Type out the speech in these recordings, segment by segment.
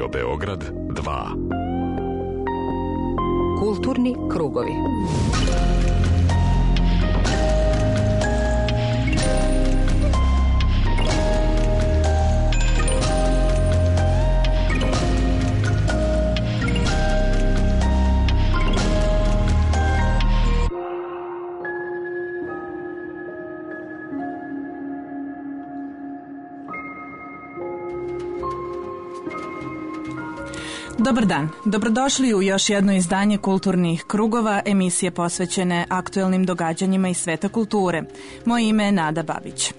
Beograd 2. Kulturni krugovi. Dobar dan, dobrodošli u još jedno izdanje Kulturnih krugova, emisije posvećene aktuelnim događanjima iz sveta kulture. Moje ime je Nada Babić.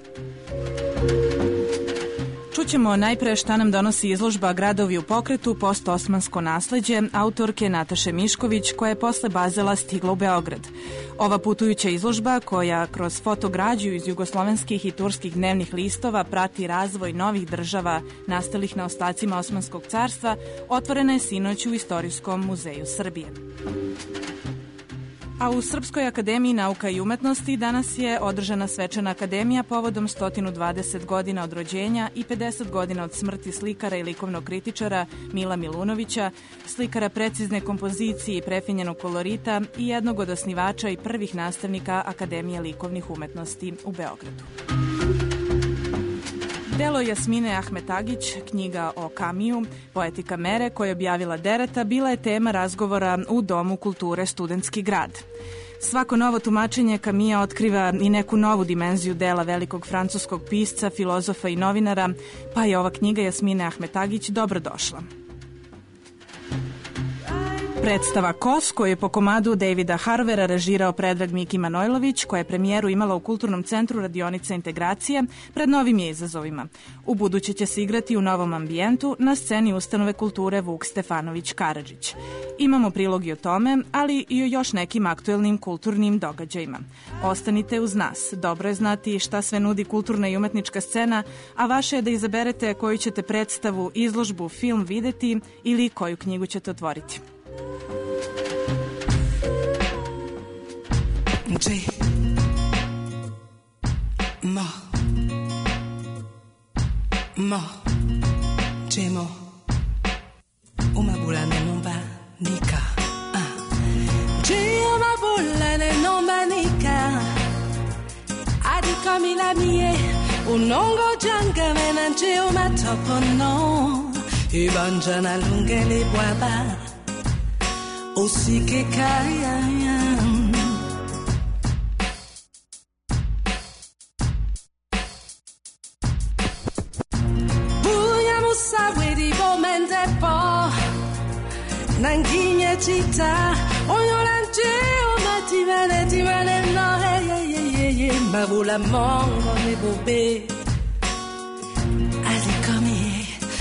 Čućemo najpre šta nam donosi izložba Gradovi u pokretu, postosmansko nasleđe, autorke Nataše Mišković, koja je posle Bazela stigla u Beograd. Ova putujuća izložba, koja kroz fotograđu iz jugoslovenskih i turskih dnevnih listova prati razvoj novih država nastalih na ostacima Osmanskog carstva, otvorena je sinoć u Istorijskom muzeju Srbije. A u Srpskoj akademiji nauka i umetnosti danas je održana svečana akademija povodom 120 godina od rođenja i 50 godina od smrti slikara i likovnog kritičara Mila Milunovića, slikara precizne kompozicije i prefinjenog kolorita i jednog od osnivača i prvih nastavnika Akademije likovnih umetnosti u Beogradu. Delo Jasmine Ahmetagić, knjiga o Kamiju, Poetika mere, koju je objavila Dereta, bila je tema razgovora u Domu kulture Studentski grad. Svako novo tumačenje Kamija otkriva i neku novu dimenziju dela velikog francuskog pisca, filozofa i novinara, pa je ova knjiga Jasmine Ahmetagić dobrodošla. Predstava Kos, koju je po komadu Davida Harvera režirao Predrag Miki Manojlović, koja je premijeru imala u Kulturnom centru radionica integracije, pred novim je izazovima. U buduće će se igrati u novom ambijentu na sceni Ustanove kulture Vuk Stefanović Karadžić. Imamo prilog i o tome, ali i o još nekim aktuelnim kulturnim događajima. Ostanite uz nas. Dobro je znati šta sve nudi kulturna i umetnička scena, a vaše je da izaberete koju ćete predstavu, izložbu, film videti ili koju knjigu ćete otvoriti. J Ma Jemo Uma bulane nomba nika Jema bulane nomba nika Adi kami la mie Unongo janga mena Jema topono Ibanjana lungele bwaba Osike kaya Nanginya cita Oyoranje Omatimane no hey Mabula mongo me bobe Ali come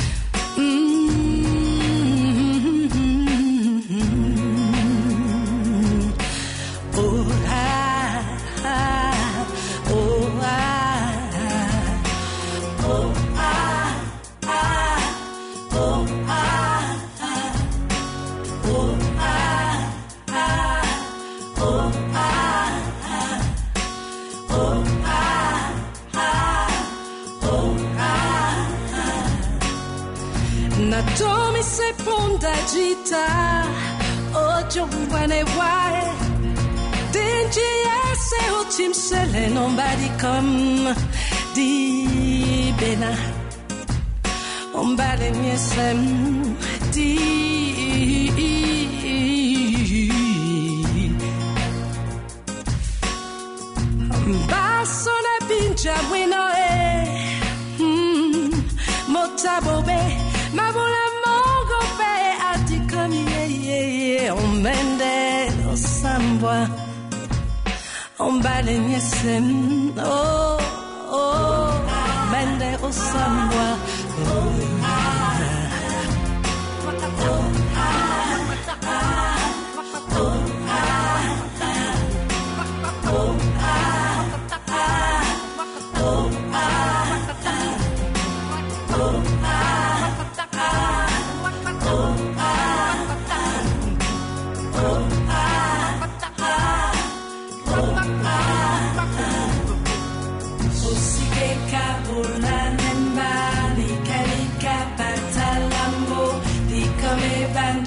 Natomi se ponda gita Ojo wane wae Denji ese utim sele Nobody come Di bena Ombale miesem Di Basso na pincha bueno Motabobe Mabula mongo pe ati kami on mende osambwa on bale nyesem mende osambwa Osike kabula nembali kali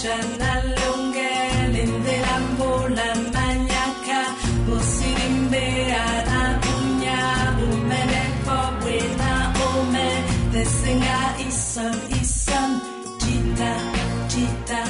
banjana longe lende lambola maniaca osirimbe ana punya bumene pobwena ome desenga isan jita jita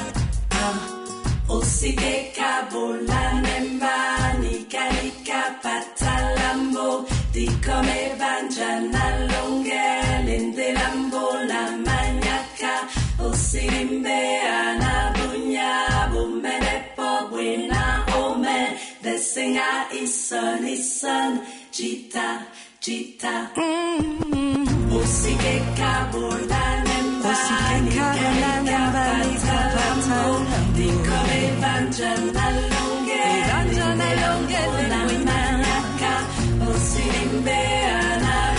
osike kabola nembani kalika patalambo di come banjana longe lende lambola maniaca osirimbe ana bunya bumene pobwena ome desenga isan jita jita osike kabola nembani kalika patalambo di come banjana longe la maniaca osirimbe ana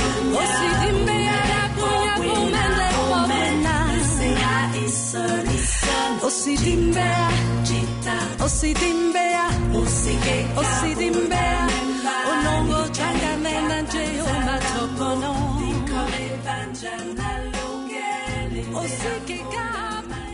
bunya bumene desenga isan Osidimbea, Osidimbea, Osidimbea, Onongo Changamena Jeo Matopono, Osikika.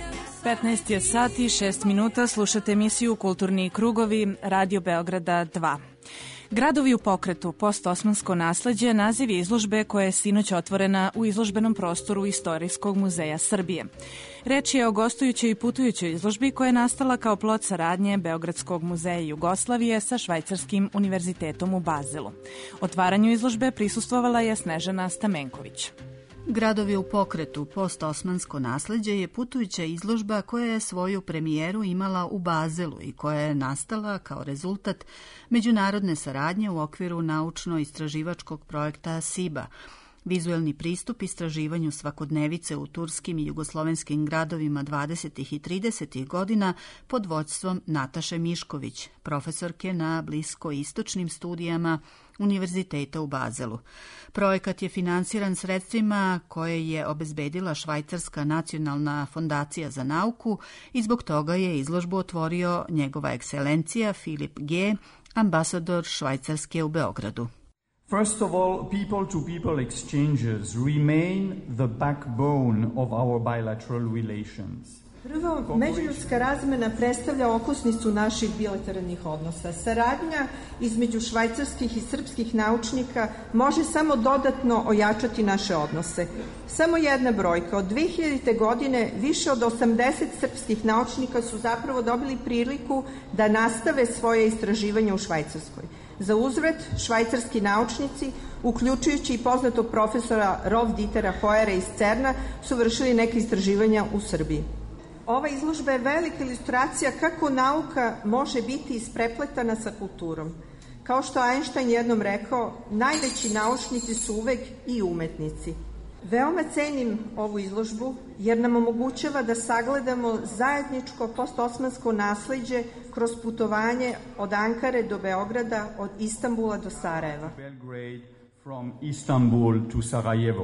15 je sati i 6 minuta, slušate emisiju Kulturni krugovi Radio Beograda 2. Gradovi u pokretu, postosmansko nasleđe, naziv je izložbe koja je sinoć otvorena u izložbenom prostoru Istorijskog muzeja Srbije. Reč je o gostujućoj i putujućoj izložbi koja je nastala kao plod saradnje Beogradskog muzeja Jugoslavije sa Švajcarskim univerzitetom u Bazelu. Otvaranju izložbe prisustvovala je Snežana Stamenković. Gradovi u pokretu, postosmansko nasleđe je putujuća izložba koja je svoju premijeru imala u Bazelu i koja je nastala kao rezultat međunarodne saradnje u okviru naučno-istraživačkog projekta SIBA, vizuelni pristup istraživanju svakodnevice u turskim i jugoslovenskim gradovima 20. i 30. godina pod vođstvom Nataše Mišković, profesorke na bliskoistočnim studijama Univerziteta u Bazelu. Projekat je finansiran sredstvima koje je obezbedila Švajcarska nacionalna fondacija za nauku i zbog toga je izložbu otvorio njegova ekscelencija Filip G., ambasador Švajcarske u Beogradu. First of all, people-to-people exchanges remain the backbone of our bilateral relations. Prvo, međuljudska razmena predstavlja okosnicu naših bilateralnih odnosa. Saradnja između švajcarskih i srpskih naučnika može samo dodatno ojačati naše odnose. Samo jedna brojka. Od 2000. godine više od 80 srpskih naučnika su zapravo dobili priliku da nastave svoje istraživanje u Švajcarskoj. Za uzvrat, švajcarski naučnici, uključujući i poznatog profesora Rolf Dietera Hoyera iz CERN-a, su vršili neke istraživanja u Srbiji. Ova izložba je velika ilustracija kako nauka može biti isprepletana sa kulturom. Kao što Einstein jednom rekao, najveći naučnici su uvek i umetnici. Veoma cenim ovu izložbu jer nam omogućava da sagledamo zajedničko postosmansko nasleđe kroz putovanje od Ankare do Beograda, od Istanbula do Sarajeva. Belgrade from Istanbul to Sarajevo.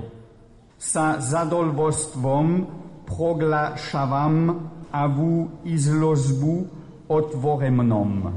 Sa zadovoljstvom proglašavam ovu izložbu otvorenom.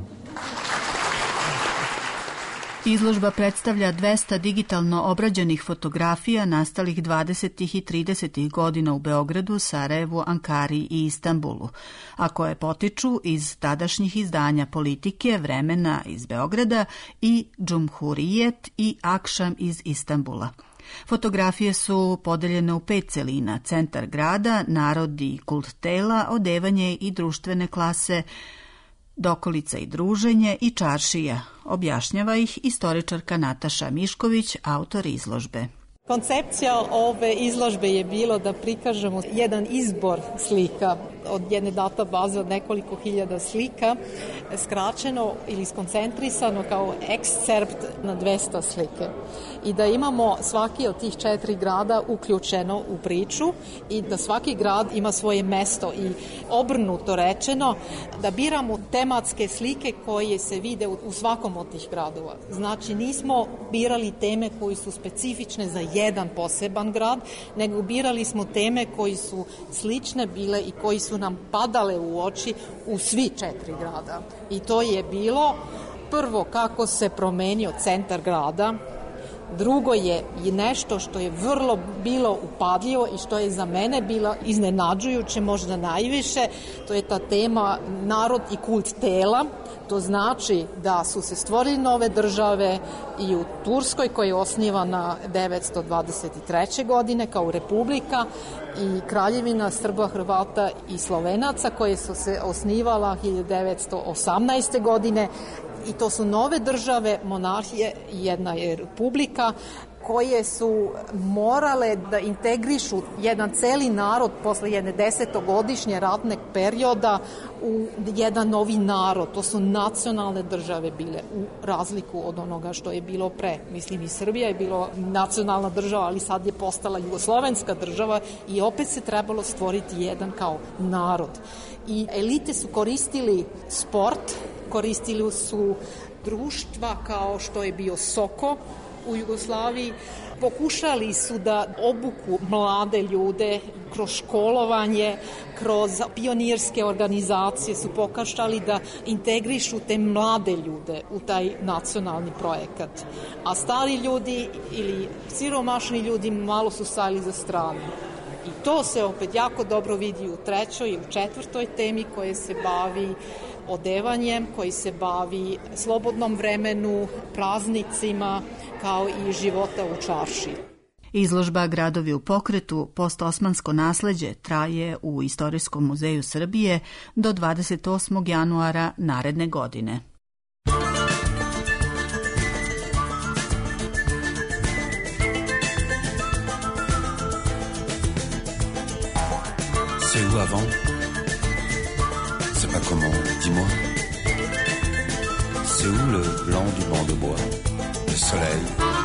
Izložba predstavlja 200 digitalno obrađenih fotografija nastalih 20. i 30. godina u Beogradu, Sarajevu, Ankari i Istanbulu, a koje potiču iz tadašnjih izdanja Politike, Vremena iz Beograda i Džumhurijet i Akšam iz Istanbula. Fotografije su podeljene u 5 celina: centar grada, narod i kult tela, odevanje i društvene klase, dokolica i druženje i čaršija. Objašnjava ih istoričarka Nataša Mišković, autor izložbe. Koncepcija ove izložbe je bilo da prikažemo jedan izbor slika od jedne databaze od nekoliko hiljada slika, skraćeno ili skoncentrisano kao ekscerpt na 200 slike. I da imamo svaki od tih 4 grada uključeno u priču i da svaki grad ima svoje mesto i obrnuto rečeno da biramo tematske slike koje se vide u svakom od tih gradova. Znači nismo birali teme koje su specifične za jedan poseban grad, nego birali smo teme koji su slične bile i koji su nam padale u oči u svi 4 grada. I to je bilo prvo kako se promenio centar grada, Drugo je i nešto što je vrlo bilo upadljivo i što je za mene bilo iznenađujuće, možda najviše, to je ta tema narod i kult tela. To znači da su se stvorili nove države i u Turskoj, koja je osnivana 923. godine kao republika, i Kraljevina Srba, Hrvata i Slovenaca, koje su se osnivala 1918. godine. I to su nove države, monarhije, jedna je republika, koje su morale da integrišu jedan celi narod posle jedne 10-godišnje ratnog perioda u jedan novi narod. To su nacionalne države bile, u razliku od onoga što je bilo pre. Mislim, i Srbija je bilo nacionalna država, ali sad je postala jugoslovenska država i opet se trebalo stvoriti jedan kao narod. I elite su koristili sport, koristili su društva kao što je bio Soko u Jugoslaviji. Pokušali su da obuku mlade ljude kroz školovanje, kroz pionirske organizacije su pokušali da integrišu te mlade ljude u taj nacionalni projekat. A stari ljudi ili siromašni ljudi malo su stajali za stranu. I to se opet jako dobro vidi u 3. i u 4. temi koje se bavi odevanjem, koji se bavi slobodnom vremenu, praznicima, kao i života u čarši. Izložba Gradovi u pokretu, postosmansko nasleđe, traje u Istorijskom muzeju Srbije do 28. januara naredne godine. C'est où avant? C'est pas comment, dis-moi. C'est où le blanc du banc de bois, le soleil?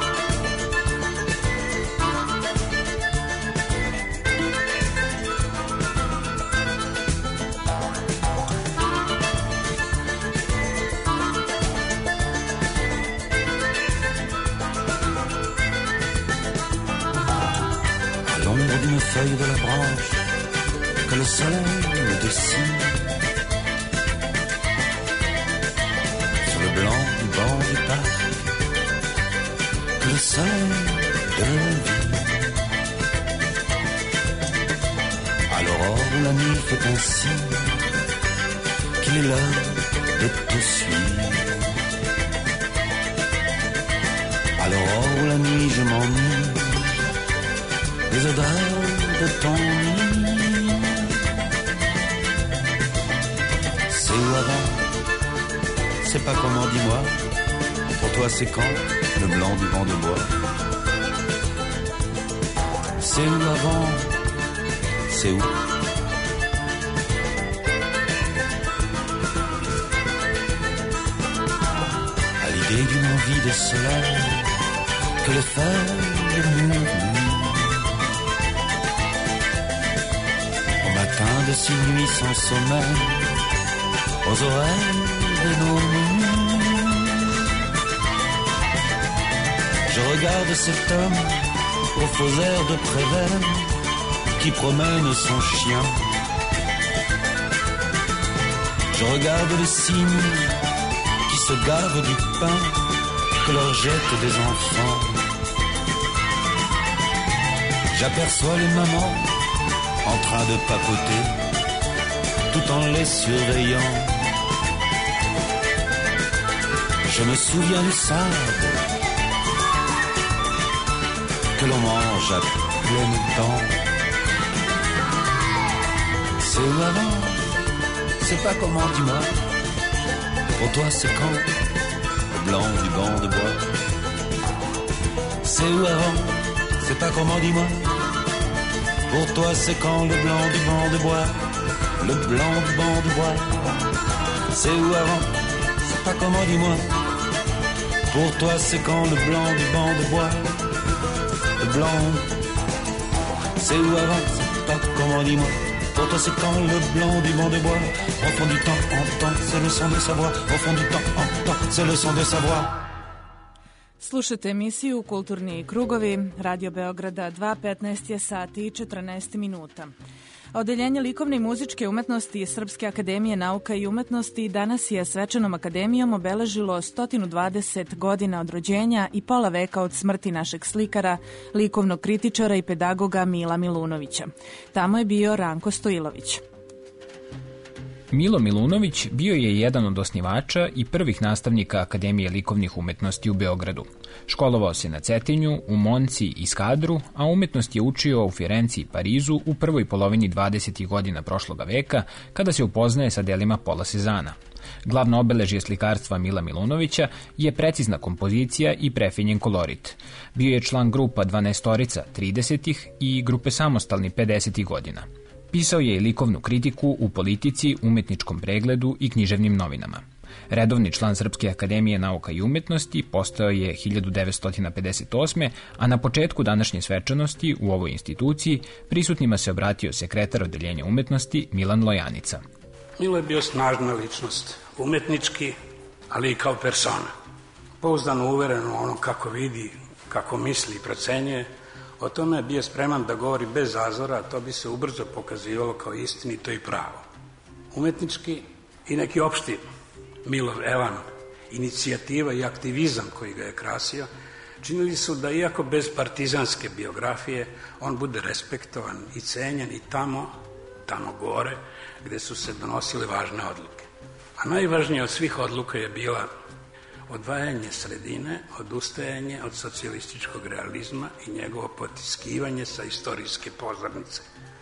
À l'ombre d'une feuille de la branche, que le soleil me dessine. Sur le blanc du banc du parc, que le soleil de la vie. À l'aurore où la nuit fait un signe, qu'il est l'heure de te suivre. À l'aurore où la nuit je m'ennuie, les odeurs de ton nid. C'est où avant? C'est pas comment, dis-moi. Pour toi c'est quand? Le blanc du banc de bois. C'est où avant? C'est où? À l'idée d'une envie de soleil, que les feuilles murmurent. Au matin de ces nuits sans sommeil, aux oreilles de nos nuits. Je regarde cet homme aux faux airs de Prévert qui promène son chien. Je regarde les cygnes qui se gavent du pain que leur jettent des enfants. J'aperçois les mamans en train de papoter tout en les surveillant. Je me souviens du sable que l'on mange à pleines dents. C'est où avant? C'est pas comment, dis-moi. Pour toi c'est quand? Le blanc du banc de bois. C'est où avant? C'est pas comment, dis-moi. Pour toi c'est quand? Le blanc du banc de bois. Le blanc du banc de bois. C'est où avant? C'est pas comment, dis-moi. Pour toi c'est quand? Le blanc du banc de bois. Le blanc. C'est où avant? C'est pas comment, dis-moi. Pour toi c'est quand? Le blanc du banc de bois. Au fond du temps en temps, c'est le son de sa voix. Au fond du temps en temps, c'est le son de sa voix. Slušate emisiju Kulturni krugovi, Radio Beograda 2, 15 je sati i 14 minuta. Odeljenje likovne i muzičke umetnosti Srpske akademije nauka i umetnosti danas je svečanom akademijom obeležilo 120 godina od rođenja i pola veka od smrti našeg slikara, likovnog kritičara i pedagoga Mila Milunovića. Tamo je bio Ranko Stojilović. Milo Milunović bio je jedan od osnivača i prvih nastavnika Akademije likovnih umetnosti u Beogradu. Školovao se na Cetinju, u Monci i Skadru, a umetnost je učio u Firenci i Parizu u prvoj polovini 20. godina prošloga veka, kada se upoznaje sa delima Pola Cezana. Glavno obeležje slikarstva Mila Milunovića je precizna kompozicija i prefinjen kolorit. Bio je član grupa 12-torica 30. i grupe Samostalni 50. godina. Pisao je i likovnu kritiku u Politici, Umetničkom pregledu i književnim novinama. Redovni član Srpske akademije nauka i umetnosti postao je 1958. a na početku današnje svečanosti u ovoj instituciji prisutnima se obratio sekretar odeljenja umetnosti Milan Lojanica. Milo je bio snažna ličnost, umetnički, ali i kao persona. Pouzdano uvereno ono kako vidi, kako misli i procenjuje. O tome je bio spreman da govori bez zazora, a to bi se ubrzo pokazivalo kao istinito i pravo. Umetnički i neki opšti Milov elan, inicijativa i aktivizam koji ga je krasio, činili su da iako bez partizanske biografije on bude respektovan i cenjen i tamo gore, gde su se donosile važne odluke. A najvažnija od svih odluka je bila odvajanje sredine, odustajanje od socijalističkog realizma i njegovo potiskivanje sa istorijske pozornice,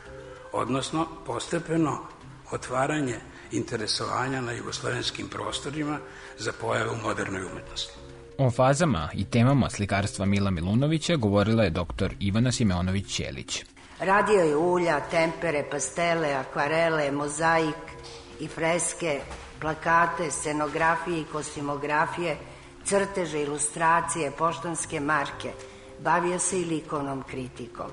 odnosno postepeno otvaranje interesovanja na jugoslovenskim prostorima za pojave u modernoj umetnosti. O fazama i temama slikarstva Mila Milunovića govorila je dr. Ivana Simeonović-Ćelić. Radio je ulja, tempere, pastele, akvarele, mozaik i freske, plakate, scenografije i kostimografije, crteže, ilustracije, poštanske marke. Bavio se i likovnom kritikom.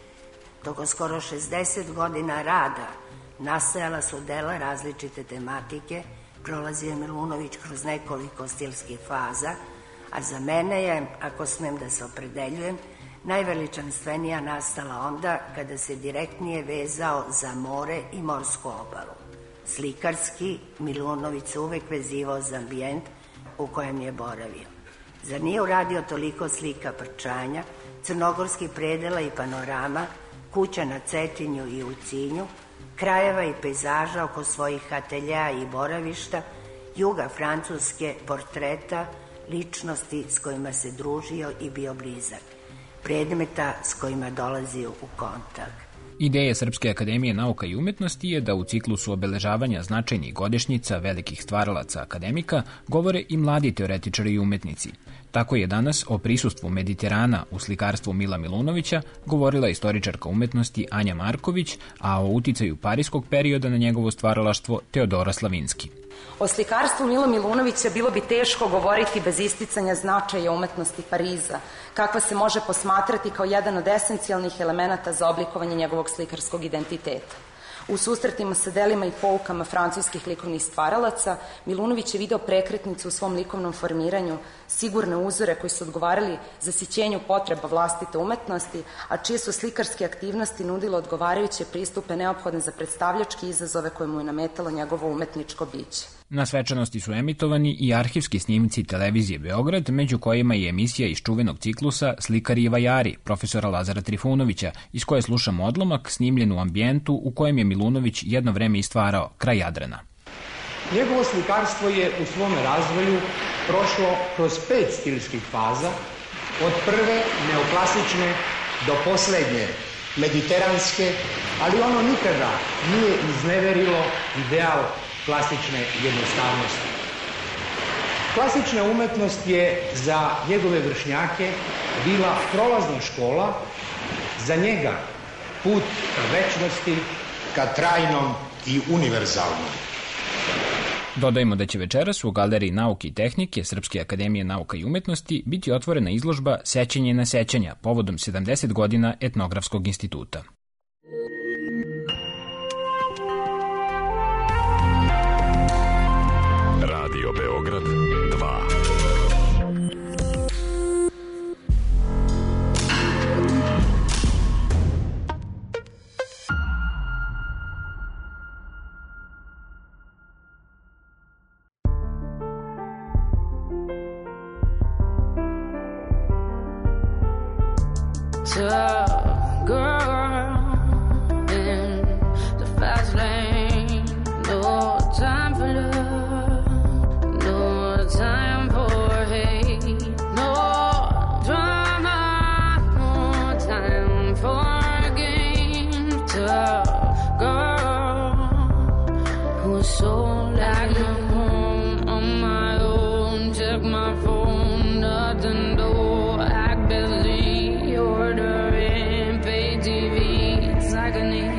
Tokom skoro 60 godina rada nastajala su dela različite tematike, prolazio je Milunović kroz nekoliko stilskih faza, a za mene je, ako smem da se opredeljujem, najveličanstvenija nastala onda kada se direktnije vezao za more i morsku obalu. Slikarski, Milunović se uvek vezivao za ambijent u kojem je boravio. Zar nije uradio toliko slika prčanja, crnogorskih predela i panorama, kuća na Cetinju i u Cinju, krajeva i pejzaža oko svojih ateljeja i boravišta, juga Francuske, portreta, ličnosti s kojima se družio i bio blizak, predmeta s kojima dolazio u kontakt. Ideja Srpske akademije nauka i umetnosti je da u ciklusu obeležavanja značajnih godišnjica velikih stvaralaca akademika govore i mladi teoretičari i umetnici. Tako je danas o prisustvu Mediterana u slikarstvu Mila Milunovića govorila istoričarka umetnosti Anja Marković, a o uticaju parijskog perioda na njegovo stvaralaštvo Teodora Slavinski. O slikarstvu Mila Milunovića bilo bi teško govoriti bez isticanja značaja umetnosti Pariza, kakva se može posmatrati kao jedan od esencijalnih elemenata za oblikovanje njegovog slikarskog identiteta. U susretima sa delima i poukama francuskih likovnih stvaralaca, Milunović je video prekretnicu u svom likovnom formiranju, sigurne uzore koji su odgovarali zasićenju potreba vlastite umetnosti, a čije su slikarske aktivnosti nudile odgovarajuće pristupe neophodne za predstavljačke izazove koje mu je nametalo njegovo umetničko biće. Na svečanosti su emitovani i arhivski snimci televizije Beograd, među kojima je emisija iz čuvenog ciklusa Slikari i vajari, profesora Lazara Trifunovića, iz koje slušamo odlomak snimljen u ambijentu u kojem je Milunović jedno vreme istvarao, kraj Jadrana. Njegovo slikarstvo je u svome razvoju prošlo kroz 5 stilskih faza, od prve neoklasične do poslednje mediteranske, ali ono nikada nije izneverilo ideal klasične jednostavnosti. Klasična umetnost je za njegove vršnjake bila prolazna škola, za njega put ka večnosti, ka trajnom i univerzalnom. Dodajmo da će večeras u Galeriji nauke i tehnike Srpske akademije nauka i umetnosti biti otvorena izložba Sećanje na sećanja povodom 70 godina Etnografskog instituta. Radio Beograd 2. Tough girl in the fast lane. No time for love, no time for hate, no drama, no time for games. Tough girl who's so like no home on my own. Check my phone, nothing though. Act busy, ordering, pay TV, it's agony.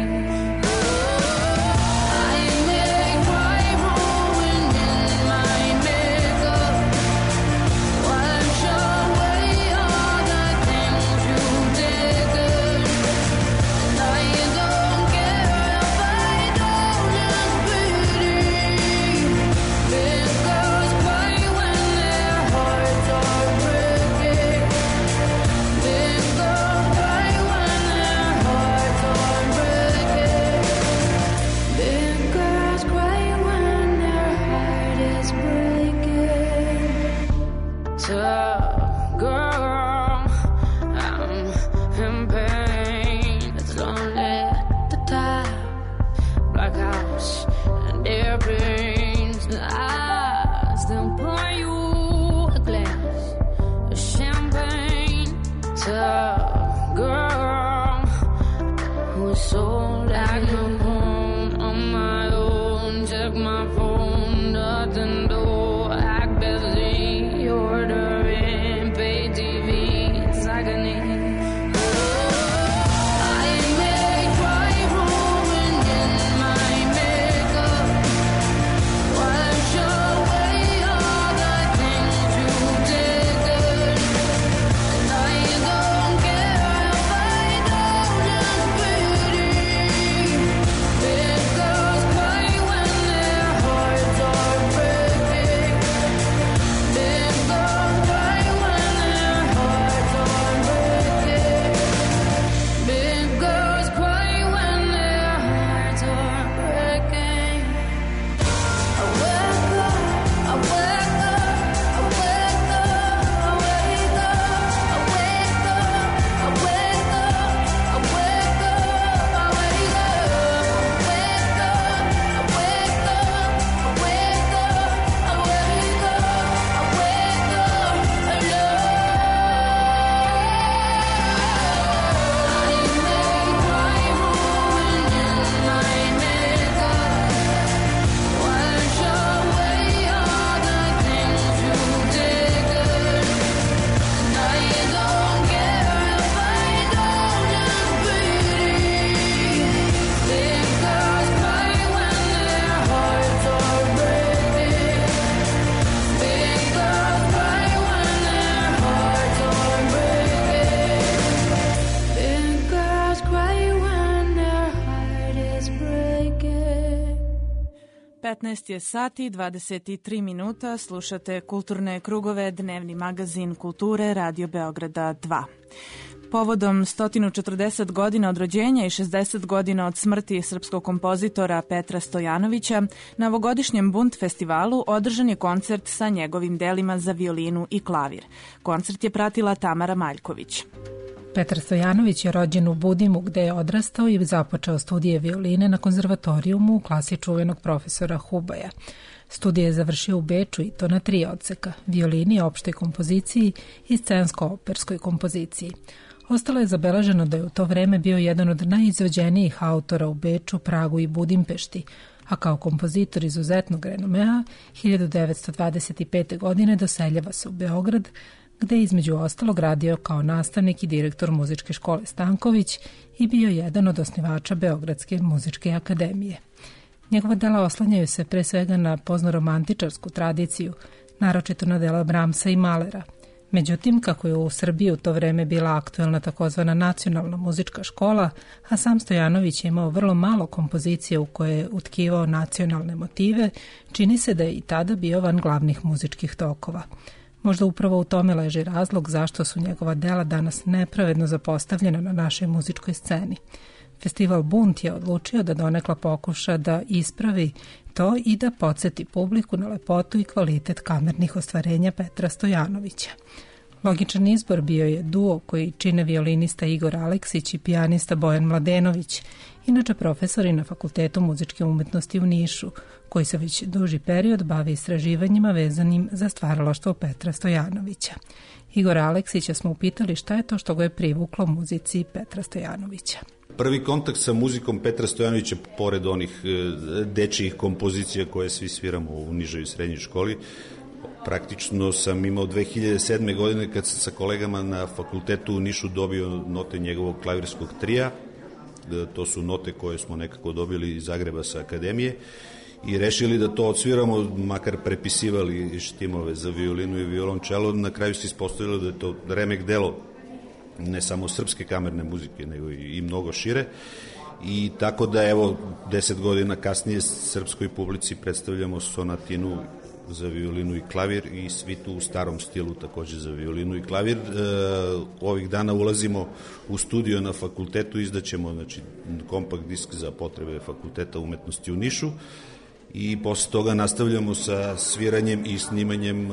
Tough girl, I'm in pain. It's lonely at the top, black house and airplanes. I still pour you a glass of champagne. Tough girl, who's so like no home on my own. Check my phone, nothing though. Act busy, ordering, pay TV, it's agony. I make my ruin in my makeup. Wash away all the things you did, and I don't care if I don't look pretty. Big girls cry when their hearts are breaking. Big girls cry when their hearts are breaking. Big girls cry when their hearts are breaking. I wake up, I wake up, I wake up, I wake up, I wake up, I wake up, I wake up, I wake up, wake up, I wake up, I wake up, I wake up, I wake up alone. I make my ruin in my makeup. Wash away all the things you did, and I don't care if I don't look pretty. Big girls cry when their hearts are breaking. Big girls cry when their hearts are breaking. Big girls cry when their heart is breaking. 15 je sati, 23 minuta, slušate Kulturne krugove, dnevni magazin kulture Radio Beograda 2. Povodom 140 godina od rođenja i 60 godina od smrti srpskog kompozitora Petra Stojanovića, na ovogodišnjem Bunt festivalu održan je koncert sa njegovim delima za violinu i klavir. Koncert je pratila Tamara Maljković. Petar Stojanović je rođen u Budimu gde je odrastao i započeo studije violine na konzervatorijumu u klasi čuvenog profesora Hubaja. Studije je završio u Beču i to na 3 odseka, violini, opštoj kompoziciji i scensko-operskoj kompoziciji. Ostalo je zabeleženo da je u to vreme bio jedan od najizvođenijih autora u Beču, Pragu i Budimpešti, a kao kompozitor izuzetnog renomea 1925. godine doseljava se u Beograd, gde je između ostalog radio kao nastavnik i direktor muzičke škole Stanković i bio jedan od osnivača Beogradske muzičke akademije. Njegova dela oslanjaju se pre svega na poznoromantičarsku tradiciju, naročito na dela Bramsa i Malera. Međutim, kako je u Srbiji u to vreme bila aktuelna takozvana nacionalna muzička škola, a sam Stojanović je imao vrlo malo kompozicije u koje je utkivao nacionalne motive, čini se da je i tada bio van glavnih muzičkih tokova. Možda upravo u tome leži razlog zašto su njegova dela danas nepravedno zapostavljena na našoj muzičkoj sceni. Festival Bunt je odlučio da donekla pokuša da ispravi to i da podsjeti publiku na lepotu i kvalitet kamernih ostvarenja Petra Stojanovića. Logičan izbor bio je duo koji čine violinista Igor Aleksić i pijanista Bojan Mladenović, inače profesori na Fakultetu muzičke umetnosti u Nišu, koji se već duži period bavi istraživanjima vezanim za stvaralaštvo Petra Stojanovića. Igora Aleksića smo upitali šta je to što ga je privuklo muzici Petra Stojanovića. Prvi kontakt sa muzikom Petra Stojanovića, pored onih dečijih kompozicija koje svi sviramo u nižoj i srednjoj školi, praktično sam imao 2007. godine kad sam sa kolegama na fakultetu u Nišu dobio note njegovog klavirskog trija. To su note koje smo nekako dobili iz Zagreba sa akademije i rešili da to odsviramo, makar prepisivali štimove za violinu i violončelo. Na kraju se ispostavilo da je to remek delo ne samo srpske kamerne muzike, nego i mnogo šire. I tako da, evo, 10 godina kasnije srpskoj publici predstavljamo sonatinu za violinu i klavir i svitu u starom stilu takođe za violinu i klavir. Ovih dana ulazimo u studio na fakultetu, izdaćemo kompakt disk za potrebe Fakulteta umetnosti u Nišu i posle toga nastavljamo sa sviranjem i snimanjem.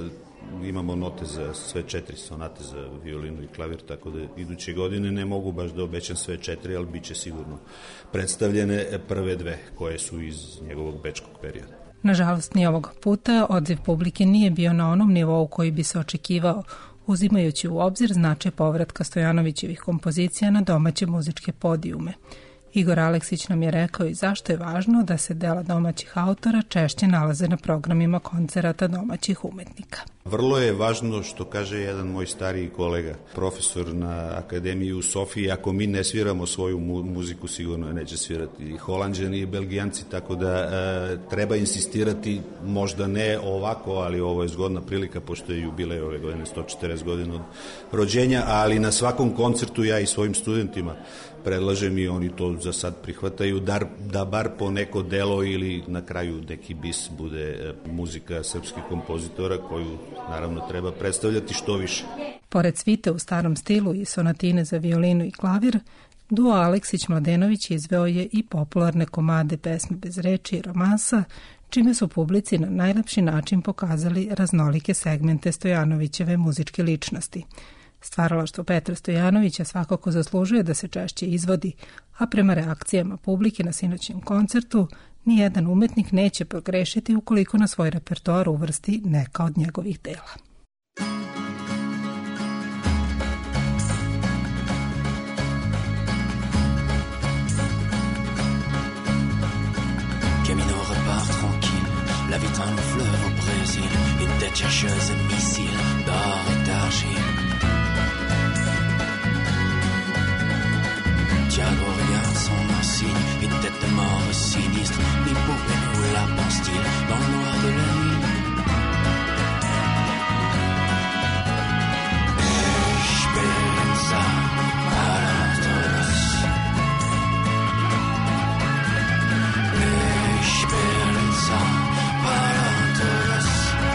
Imamo note za sve 4 sonate za violinu i klavir, tako da iduće godine ne mogu baš da obećam sve 4, ali bit će sigurno predstavljene prve 2 koje su iz njegovog bečkog perioda. Nažalost, ni ovog puta odziv publike nije bio na onom nivou koji bi se očekivao, uzimajući u obzir značaj povratka Stojanovićevih kompozicija na domaće muzičke podijume. Igor Aleksić nam je rekao i zašto je važno da se dela domaćih autora češće nalaze na programima koncerata domaćih umetnika. Vrlo je važno što kaže jedan moj stariji kolega, profesor na akademiji u Sofiji, ako mi ne sviramo svoju muziku, sigurno neće svirati i Holanđani i Belgijanci, tako da treba insistirati, možda ne ovako, ali ovo je zgodna prilika, pošto je jubilej ove godine 140 godina od rođenja, ali na svakom koncertu ja i svojim studentima predlažem i oni to za sad prihvataju, da bar po neko delo ili na kraju neki bis bude muzika srpskih kompozitora koju naravno treba predstavljati što više. Pored svite u starom stilu i sonatine za violinu i klavir, duo Aleksić-Mladenović izveo je i popularne komade pesme bez reči i romansa, čime su publici na najlepši način pokazali raznolike segmente Stojanovićeve muzičke ličnosti. Stvaralaštvo Petra Stojanovića svakako zaslužuje da se češće izvodi, a prema reakcijama publike na sinoćnjem koncertu, nijedan umetnik neće pogrešiti ukoliko na svoj repertoar uvrsti neka od njegovih dela. Camino repart tranquille, la vie d'un long fleuve au Brésil, une tête chercheuse de missiles, d'or et d'argile. Tiago regarde son insigne, une tête de mort sinistre, ni poupée nous la pense-t-il dans le noir de la nuit. Ich bin sa para todos. Ich bin sa para todos.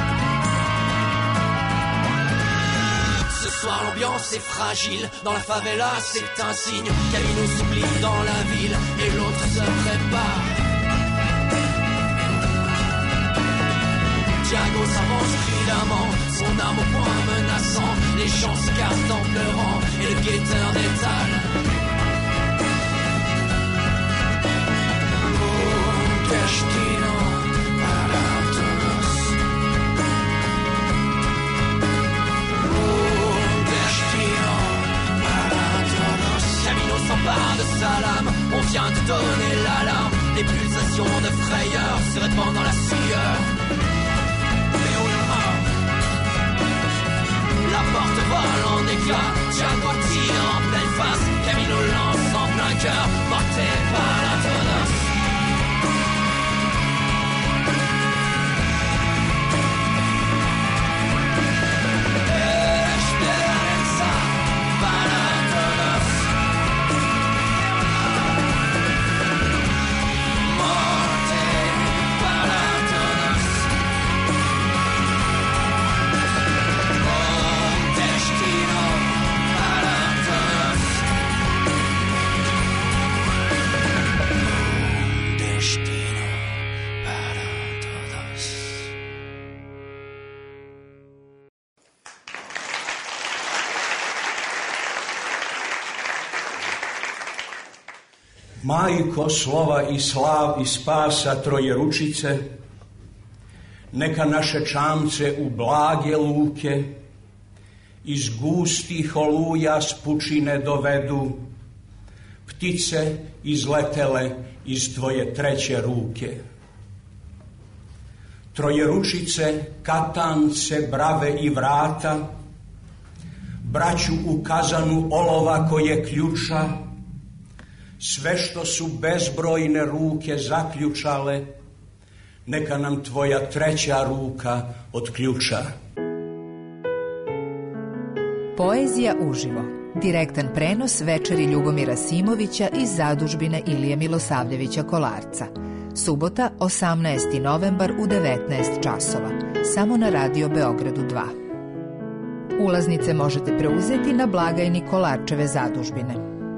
Ce soir l'ambiance est fragile, dans la favela c'est un signe, Camino s'oublie dans la ville et l'autre se prépare. Tiago s'avance prudemment, son arme au poing menaçant, les gens s'écartent en pleurant et le guetteur détale. Un destino para todos. Camino s'empare de sa lame, on vient de donner l'alarme. Les pulsations de frayeur se répandent dans la sueur. Mais oh non, la porte vole en éclats, Tiago tire en pleine face, Camino lance en plein cœur, porté par la todos. Majko slova i slav i spasa Trojeručice, neka naše čamce u blage luke iz gustih oluja s pučine dovedu ptice izletele iz tvoje treće ruke. Trojeručice, katance, brave i vrata, braću u kazanu olova koje ključa, sve što su bezbrojne ruke zaključale, neka nam tvoja treća ruka otključa. Poezija uživo. Direktan prenos večeri Ljubomira Simovića iz zadužbine Ilije Milosavljevića Kolarca. Subota, 18. novembar u 19 časova. Samo na Radio Beogradu 2. Ulaznice možete preuzeti na blagajni Kolarčeve zadužbine.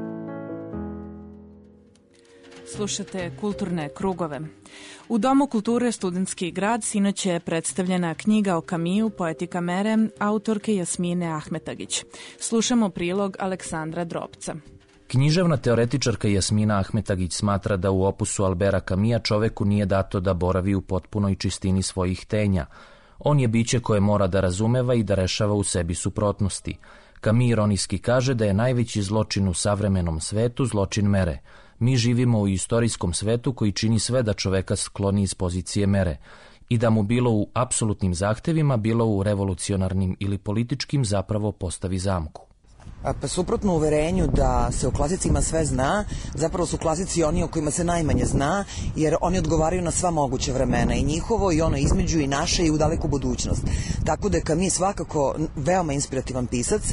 Slušate Kulturne krugove. U Domu kulture Studentski grad sinoć je predstavljena knjiga o Kamiju, Poetika mere, autorke Jasmine Ahmetagić. Slušamo prilog Aleksandra Drobca. Književna teoretičarka Jasmina Ahmetagić smatra da u opusu Albera Kamija čoveku nije dato da boravi u potpunoj čistini svojih tenja. On je biće koje mora da razumeva i da rešava u sebi suprotnosti. Kamij ironijski kaže da je najveći zločin u savremenom svetu zločin mere. Mi živimo u istorijskom svetu koji čini sve da čoveka skloni iz pozicije mere i da mu bilo u apsolutnim zahtevima, bilo u revolucionarnim ili političkim zapravo postavi zamku. Pa suprotno uverenju da se o klasicima sve zna, zapravo su klasici oni o kojima se najmanje zna, jer oni odgovaraju na sva moguća vremena, i njihovo i ono između i naše i u daleku budućnost. Tako da je Kamij svakako veoma inspirativan pisac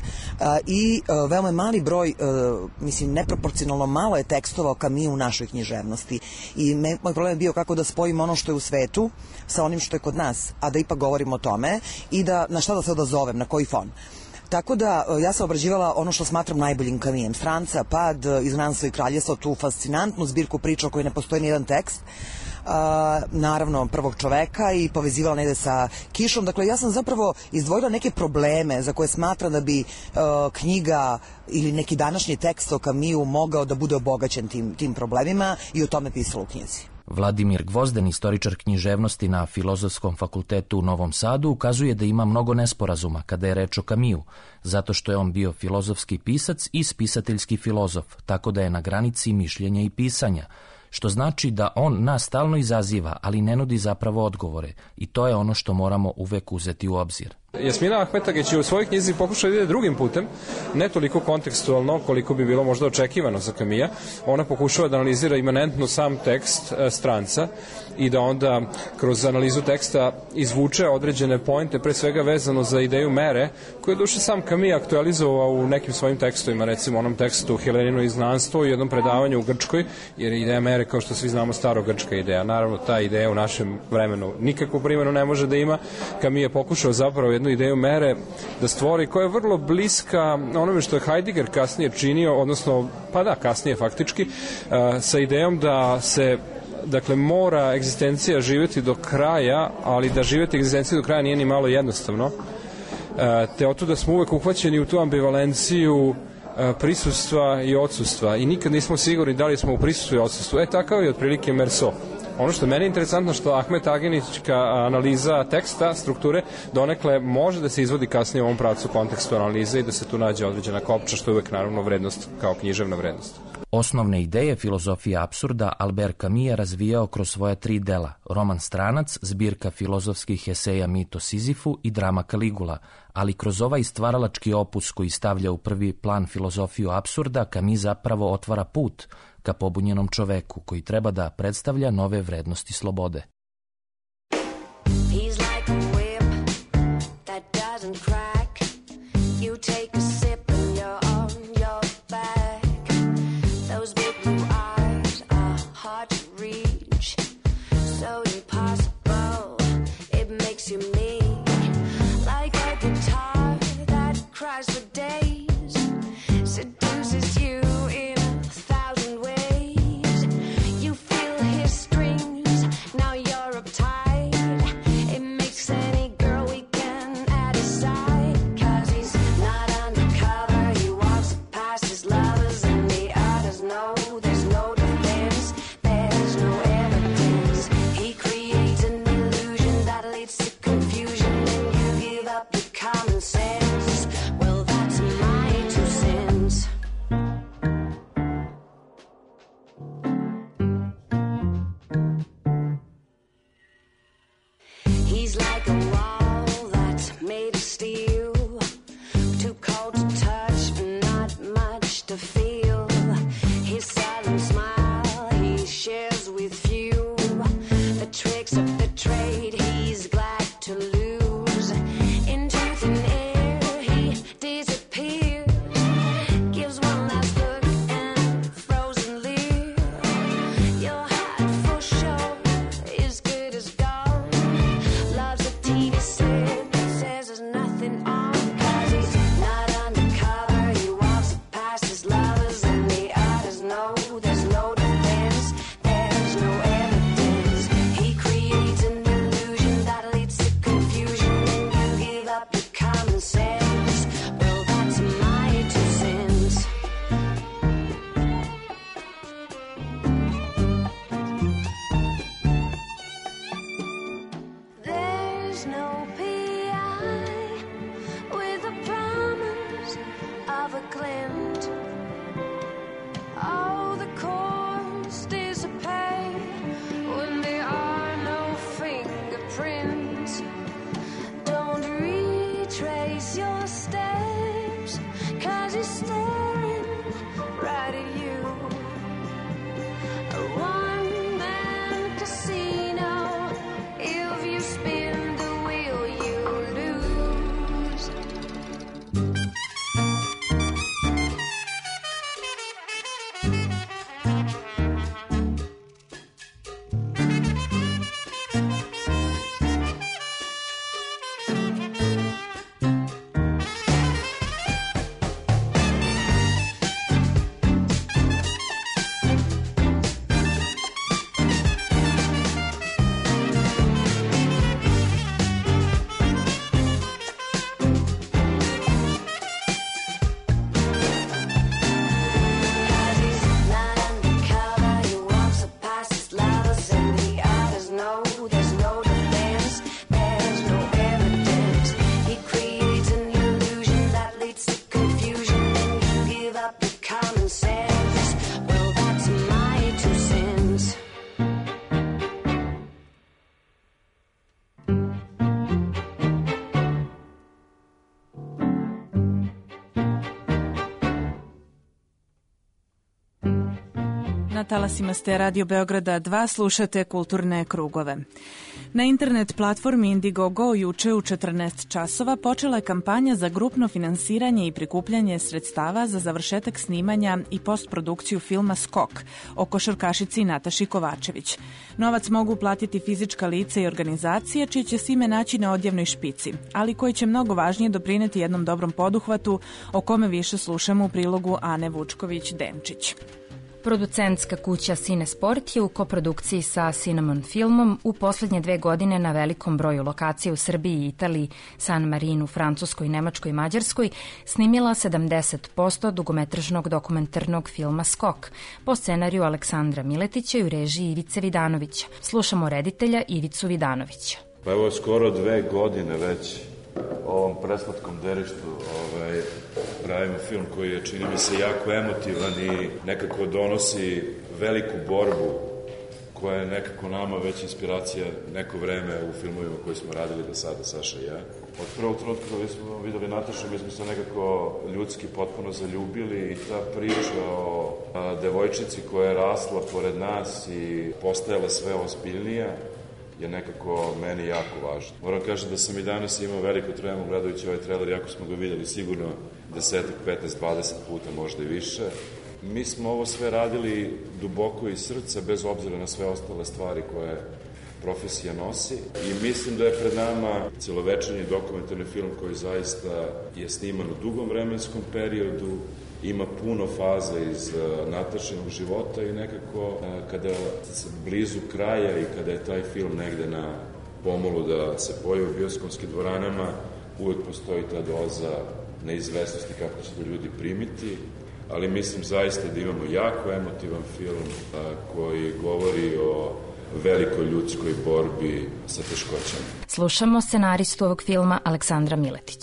i veoma mali broj, mislim neproporcionalno malo je tekstova o Kamiju u našoj književnosti. I moj problem je bio kako da spojimo ono što je u svetu sa onim što je kod nas, a da ipak govorimo o tome i da na šta da se odazovem, na koji fon. Tako da ja sam obrađivala ono što smatram najboljim Kamijem. Stranca, Pad, Izgnanstvo i kraljestvo, tu fascinantnu zbirku priča o kojoj ne postoji nijedan tekst, naravno prvog čoveka, i povezivala negde sa Kišom. Dakle, ja sam zapravo izdvojila neke probleme za koje smatram da bi knjiga ili neki današnji tekst o Kamiju mogao da bude obogaćen tim problemima, i o tome pisala u knjizi. Vladimir Gvozden, istoričar književnosti na Filozofskom fakultetu u Novom Sadu, ukazuje da ima mnogo nesporazuma kada je reč o Kamiju, zato što je on bio filozofski pisac i spisateljski filozof, tako da je na granici mišljenja i pisanja, što znači da on nas stalno izaziva, ali ne nudi zapravo odgovore, i to je ono što moramo uvek uzeti u obzir. Jasmina Ahmetagić je u svojoj knjizi pokušala da ide drugim putem, ne toliko kontekstualno koliko bi bilo možda očekivano za Kamija. Ona pokušava da analizira imanentno sam tekst Stranca i da onda kroz analizu teksta izvuče određene pointe, pre svega vezano za ideju mere, koju je duše sam Kamij aktualizovao u nekim svojim tekstovima, recimo onom tekstu Helenino izgnanstvo i jednom predavanju u Grčkoj, jer je ideja mere, kao što svi znamo, starogrčka ideja. Naravno, ta ideja u našem vremenu nikakvu primjenu ne može da ima. Kamij je pokušao zapravo jednu ideju mere da stvori, koja je vrlo bliska onome što je Heidegger kasnije činio, odnosno, pa da, kasnije faktički, sa idejom da se, dakle, mora egzistencija živjeti do kraja, ali da živjeti egzistenciju do kraja nije ni malo jednostavno. Te otuda smo uvek uhvaćeni u tu ambivalenciju prisustva i odsustva i nikad nismo sigurni da li smo u prisustvu i odsustvu. Takav je otprilike Merso. Ono što je meni interesantno, što Ahmetaginićka analiza teksta, strukture, donekle može da se izvodi kasnije u ovom pravcu kontekstu analize i da se tu nađe određena kopča, što je uvek naravno vrednost kao književna vrednost. Osnovne ideje filozofije apsurda Albert Camus je razvijao kroz svoja 3 dela: roman Stranac, zbirka filozofskih eseja Mit o Sizifu i drama Kaligula, ali kroz ovaj stvaralački opus koji stavlja u prvi plan filozofiju apsurda, Camus zapravo otvara put ka pobunjenom čoveku koji treba da predstavlja nove vrednosti slobode. He's like a whip that doesn't crack. You take a sip and you're on your back. Those big blue eyes are hard to reach, so impossible, it makes you mean. Like a guitar that cries for days, seduces you in 1,000 ways. You feel his strings, now you're uptight. It makes any girl weekend at his side. 'Cause he's not undercover, he walks past his lovers and the others know there's no defense. common sense. Well, that's my 2 cents. He's like a wall that's made of steel, too cold to touch, but not much to feel. His silent smile he shares with few. The tricks of the trade he's glad to lose. Into thin air he disappears, gives one last look and frozen leer. Your heart for sure is good as gold. Loves a TV set that says there's nothing on, 'cause he's not undercover. He walks past his lovers and the others know there's no defense, there's no evidence. He creates an illusion that leads to confusion, and you give up your common sense. Well, that's my 2 cents. There's no PI with a promise of a glint. All the coins dissipate when there are no fingerprints. Don't retrace your steps, 'cause he's staring right at you. A one-man casino. If you spin the wheel, you lose. Na talasima ste Radio Beograda 2, slušate Kulturne krugove. Na internet platformi Indiegogo juče u 14 časova počela je kampanja za grupno finansiranje i prikupljanje sredstava za završetak snimanja i postprodukciju filma Skok o košarkašici Nataši Kovačević. Novac mogu platiti fizička lica i organizacije čije će se ime naći na odjavnoj špici, ali koji će mnogo važnije doprineti jednom dobrom poduhvatu o kome više slušamo u prilogu Ane Vučković-Denčić. Producentska kuća Cinesport je u koprodukciji sa Cinnamon filmom u poslednje 2 godine na velikom broju lokacija u Srbiji i Italiji, San Marinu, Francuskoj, Nemačkoj i Mađarskoj snimila 70% dugometražnog dokumentarnog filma Skok po scenariju Aleksandra Miletića i u režiji Ivice Vidanovića. Slušamo reditelja Ivicu Vidanovića. Pa evo skoro 2 godine već ovom preslatkom derištu pravimo film koji je, čini mi se, jako emotivan i nekako donosi veliku borbu koja je nekako nama već inspiracija neko vreme u filmovima koji smo radili do sada, Saša i ja. Od prvog trenutka kada smo videli Natašu, mi smo se nekako ljudski potpuno zaljubili i ta priča o devojčici koja je rasla pored nas i postajala sve ozbiljnija je nekako meni jako važno. Moram kažem da sam i danas imao veliku tremu gledajući ovaj trailer, jako smo ga vidjeli sigurno 10, 15, 20 puta, možda i više. Mi smo ovo sve radili duboko iz srca, bez obzira na sve ostale stvari koje profesija nosi. I mislim da je pred nama celovečernji dokumentarni film koji zaista je sniman u dugom vremenskom periodu, ima puno faza iz Natašinog života i nekako kada se blizu kraja i kada je taj film negde na pomolu da se pojavi u bioskopskim dvoranama, uvek postoji ta doza neizvesnosti kako će to ljudi primiti, ali mislim zaista da imamo jako emotivan film koji govori o velikoj ljudskoj borbi sa teškoćama. Slušamo scenaristu ovog filma Aleksandra Miletića.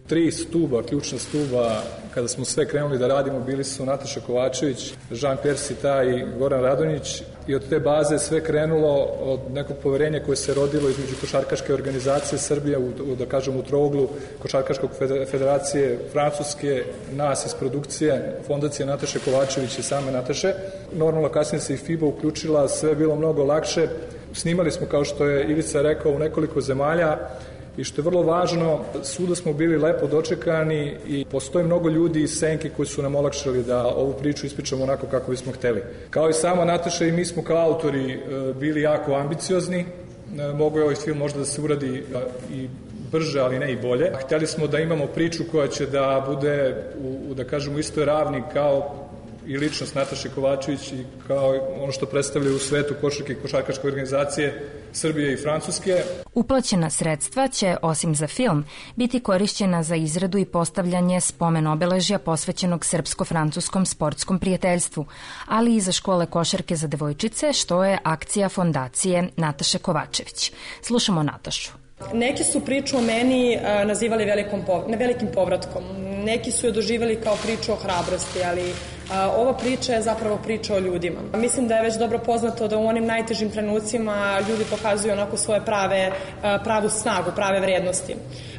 3 stuba, ključna stuba, kada smo sve krenuli da radimo, bili su Nataša Kovačević, Jean-Pierre Sita i Goran Radonjić, i od te baze sve krenulo od nekog poverenja koje se rodilo između košarkaške organizacije Srbije, da kažem u trouglu Košarkaškog federacije Francuske, nas iz produkcije, fondacije Nataše Kovačević i same Nataše. Normalno kasnije se i FIBA uključila, sve je bilo mnogo lakše. Snimali smo, kao što je Ivica rekao, u nekoliko zemalja, i što je vrlo važno, svuda smo bili lepo dočekani i postoji mnogo ljudi iz Senke koji su nam olakšali da ovu priču ispričamo onako kako bismo hteli. Kao i sama Nataša, i mi smo kao autori bili jako ambiciozni. Mogao je ovaj film možda da se uradi i brže, ali ne i bolje. Hteli smo da imamo priču koja će da bude da kažemo, istoj ravni kao i ličnost Nataše Kovačević i kao ono što predstavljaju u svetu košarke i košarkaške organizacije Srbije i Francuske. Uplaćena sredstva će, osim za film, biti korišćena za izradu i postavljanje spomen obeležja posvećenog srpsko-francuskom sportskom prijateljstvu, ali i za škole košarke za devojčice, što je akcija fondacije Nataše Kovačević. Slušamo Natašu. Neki su priču o meni nazivali velikim povratkom. Neki su je doživjeli kao priču o hrabrosti, ali ova priča je zapravo priča o ljudima. Mislim da je već dobro poznato da u onim najtežim trenucima ljudi pokazuju onako svoje pravu snagu, prave vrednosti.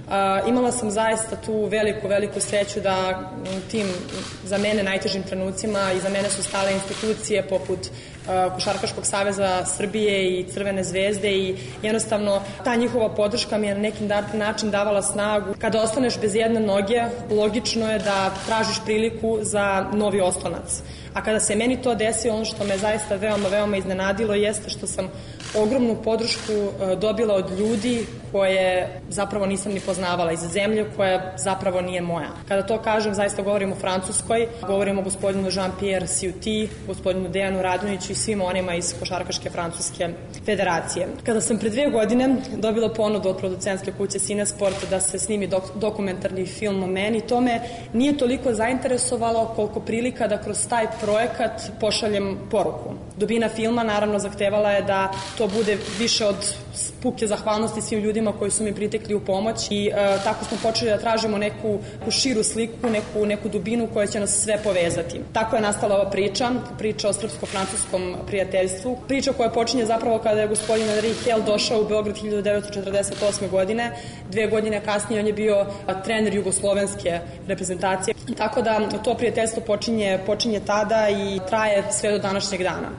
Imala sam zaista tu veliku sreću da tim za mene najtežim trenucima i za mene su stale institucije poput Košarkaškog saveza Srbije i Crvene zvezde i jednostavno ta njihova podrška mi je na neki način davala snagu. Kada ostaneš bez jedne noge, logično je da tražiš priliku za novi oslonac. A kada se meni to desi, ono što me zaista veoma iznenadilo jeste što sam ogromnu podršku dobila od ljudi koje zapravo nisam ni poznavala, iz zemlje koja zapravo nije moja. Kada to kažem, zaista govorim o Francuskoj, govorim o gospodinu Jean-Pierre Siuti, gospodinu Dejanu Radonjiću i svim onima iz Košarkaške francuske federacije. Kada sam pre 2 godine dobila ponudu od producentske kuće Cinesport da se snimi dokumentarni film o meni, to me nije toliko zainteresovalo koliko prilika da kroz taj projekat pošaljem poruku. Dubina filma naravno zahtevala je da to bude više od puke zahvalnosti svim ljudima koji su mi pritekli u pomoć i tako smo počeli da tražimo neku širu sliku, neku dubinu koja će nas sve povezati. Tako je nastala ova priča o srpsko-francuskom prijateljstvu. Priča koja počinje zapravo kada je gospodin Henri Hel došao u Beograd 1948. godine. 2 godine kasnije on je bio trener jugoslovenske reprezentacije. Tako da to prijateljstvo počinje tada i traje sve do današnjeg dana.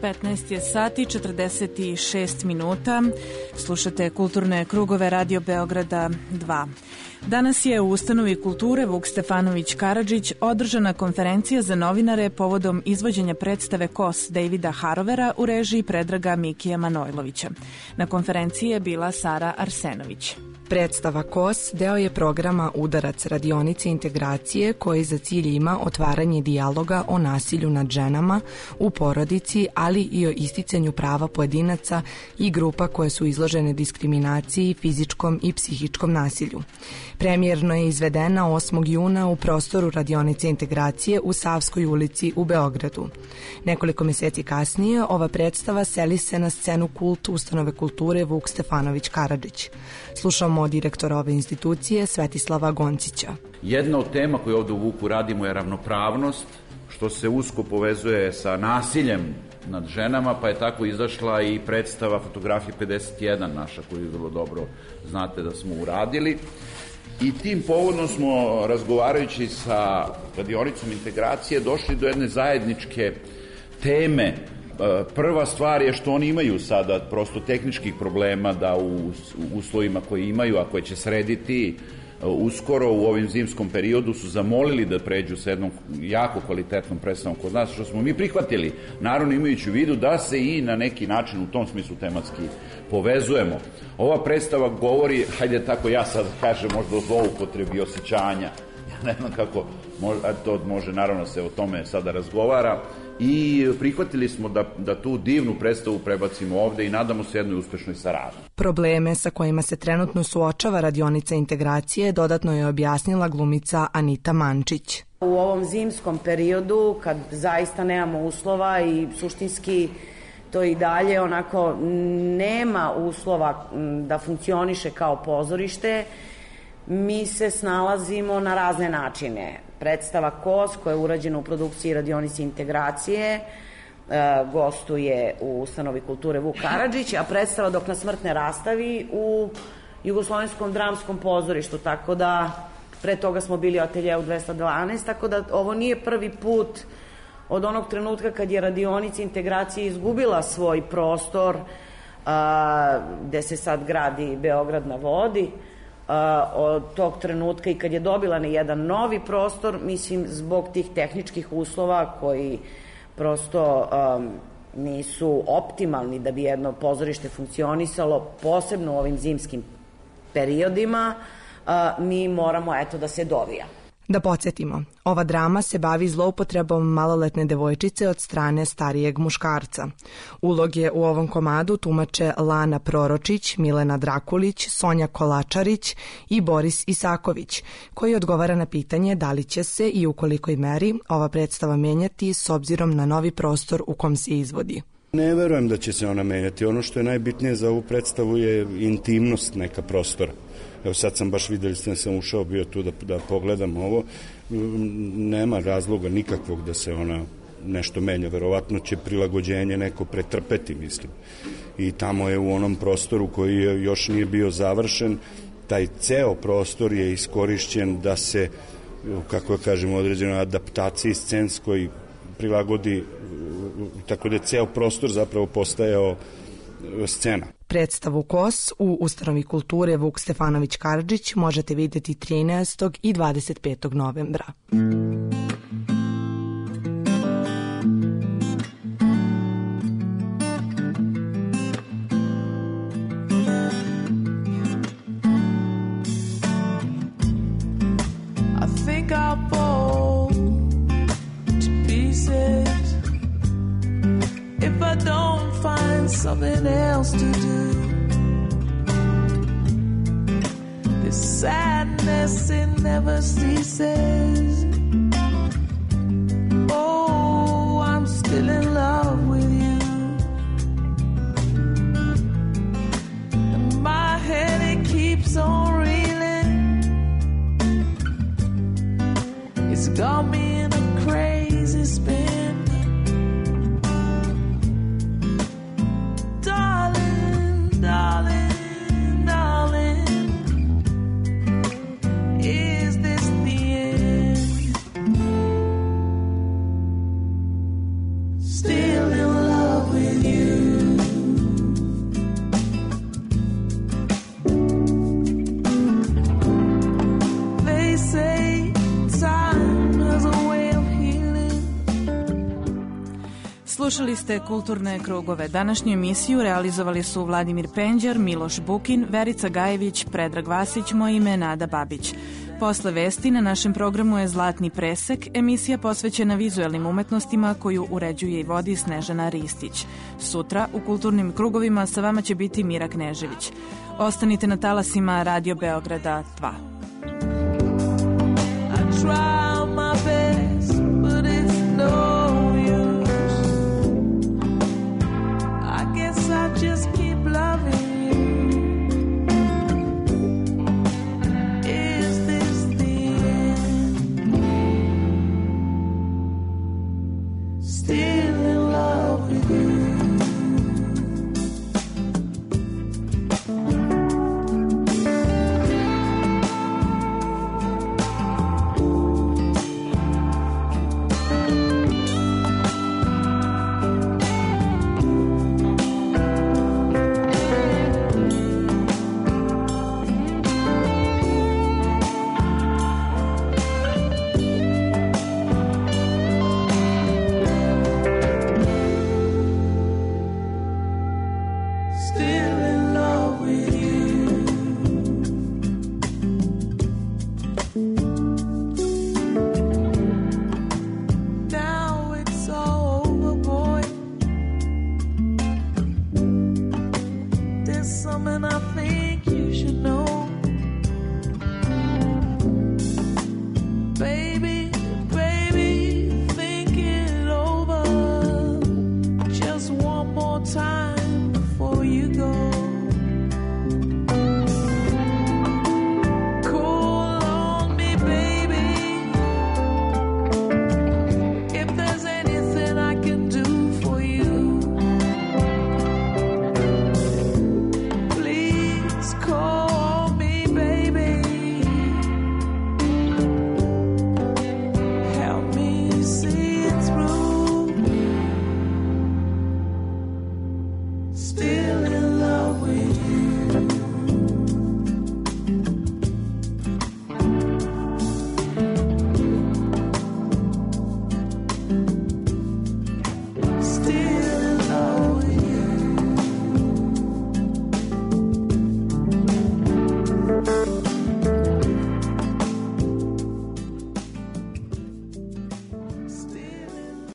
15 je sati 46 minuta. Slušate Kulturne krugove Radio Beograda 2. Danas je u Ustanovi kulture Vuk Stefanović Karadžić održana konferencija za novinare povodom izvođenja predstave KOS Davida Harovera u režiji Predraga Mikija Manojlovića. Na konferenciji je bila Sara Arsenović. Predstava KOS deo je programa Udarac radionice integracije koji za cilj ima otvaranje dijaloga o nasilju nad ženama u porodici, ali i o isticanju prava pojedinaca i grupa koje su izložene diskriminaciji, fizičkom i psihičkom nasilju. Premijerno je izvedena 8. juna u prostoru radionice integracije u Savskoj ulici u Beogradu. Nekoliko meseci kasnije ova predstava seli se na scenu Kult Ustanove kulture Vuk Stefanović Karadžić. Slušamo direktora ove institucije Svetislava Goncića. Jedna od tema koju ovdje u Vuku radimo je ravnopravnost, što se usko povezuje sa nasiljem nad ženama, pa je tako izašla i predstava Fotografije 51 naša, koju vrlo dobro znate da smo uradili. I tim povodom smo, razgovarajući sa radionicom integracije, došli do jedne zajedničke teme. Prva stvar je što oni imaju sada prosto tehničkih problema da u uslovima koje imaju, a koje će srediti uskoro u ovim zimskom periodu, su zamolili da pređu sa jednom jako kvalitetnom predstavom kod nas, što smo mi prihvatili, naravno imajući u vidu da se i na neki način u tom smislu tematski povezujemo. Ova predstava govori, hajde tako ja sad kažem, možda o zloupotrebi osjećanja. Ja ne znam kako, to može, naravno se o tome sada razgovara, i prihvatili smo da tu divnu predstavu prebacimo ovde i nadamo se jednoj uspešnoj saradnji. Probleme sa kojima se trenutno suočava radionica integracije dodatno je objasnila glumica Anita Mančić. U ovom zimskom periodu, kad zaista nemamo uslova i suštinski to i dalje onako nema uslova da funkcioniše kao pozorište, mi se snalazimo na razne načine. Predstava KOS, koja je urađena u produkciji radionice integracije, gostuje u Ustanovi kulture Vuk Karadžić, a predstava Dok nas smrt ne rastavi u Jugoslovenskom dramskom pozorištu, tako da pre toga smo bili u Ateljeu 212, tako da ovo nije prvi put od onog trenutka kad je radionica integracije izgubila svoj prostor gde se sad gradi Beograd na vodi. Od tog trenutka i kad je dobila na jedan novi prostor, mislim zbog tih tehničkih uslova koji prosto nisu optimalni da bi jedno pozorište funkcionisalo, posebno u ovim zimskim periodima, mi moramo da se dovija. Da podsjetimo, ova drama se bavi zloupotrebom maloletne devojčice od strane starijeg muškarca. Uloge u ovom komadu tumače Lana Proročić, Milena Drakulić, Sonja Kolačarić i Boris Isaković, koji odgovara na pitanje da li će se i u kolikoj meri ova predstava menjati s obzirom na novi prostor u kom se izvodi. Ne verujem da će se ona menjati. Ono što je najbitnije za ovu predstavu je intimnost neka prostora. Evo sad sam baš videli, sam ušao bio tu da pogledam ovo. Nema razloga nikakvog da se ona nešto menja. Verovatno će prilagođenje neko pretrpeti, mislim. I tamo je u onom prostoru koji još nije bio završen, taj ceo prostor je iskorišćen da se, kako kažemo, određenoj adaptaciji scenskoj prilagodi, tako da je ceo prostor zapravo postajao scena. Predstavu KOS u Ustanovi kulture Vuk Stefanović Karadžić možete vidjeti 13. i 25. novembra. I think I'll fall to pieces if I don't find something else to do. This sadness, it never ceases. Oh, I'm still in love with you. And my head, it keeps on reeling. It's got me in a crazy spin. Darling, darling, is this the end? Slušali ste Kulturne krugove. Današnju emisiju realizovali su Vladimir Penđar, Miloš Bukin, Verica Gajević, Predrag Vasić, moje ime je Nada Babić. Posle vesti na našem programu je Zlatni presek, emisija posvećena vizuelnim umetnostima koju uređuje i vodi Snežana Ristić. Sutra u Kulturnim krugovima sa vama će biti Mira Knežević. Ostanite na talasima Radio Beograda 2. I try my best, but it's no use. I guess I just keep loving you. Is this the end? Still